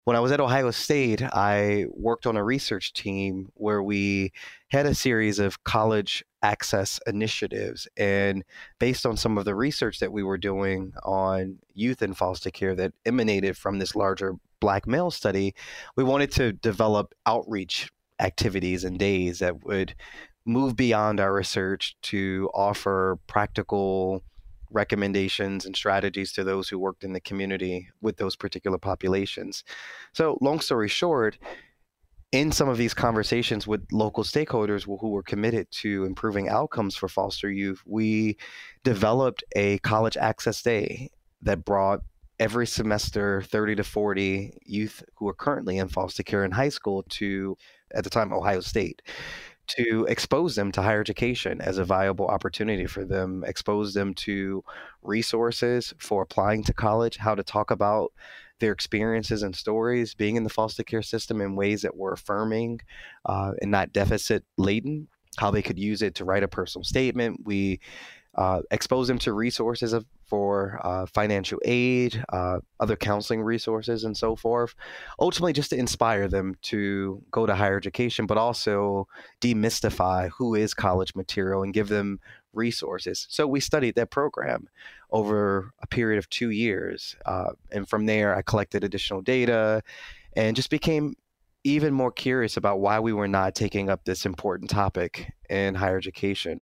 When I was at Ohio State, I worked on a research team where we had a series of college access initiatives. And based on some of the research that we were doing on youth in foster care that emanated from this larger Black male study, we wanted to develop outreach activities and days that would move beyond our research to offer practical recommendations and strategies to those who worked in the community with those particular populations. So, long story short, in some of these conversations with local stakeholders who were committed to improving outcomes for foster youth, we developed a college access day that brought every semester 30 to 40 youth who are currently in foster care in high school to, at the time, Ohio State, to expose them to higher education as a viable opportunity for them, expose them to resources for applying to college, how to talk about their experiences and stories being in the foster care system in ways that were affirming and not deficit laden, how they could use it to write a personal statement. We expose them to resources for financial aid, other counseling resources, and so forth. Ultimately, just to inspire them to go to higher education, but also demystify who is college material and give them resources. So we studied that program over a period of 2 years. And from there, I collected additional data and just became even more curious about why we were not taking up this important topic in higher education.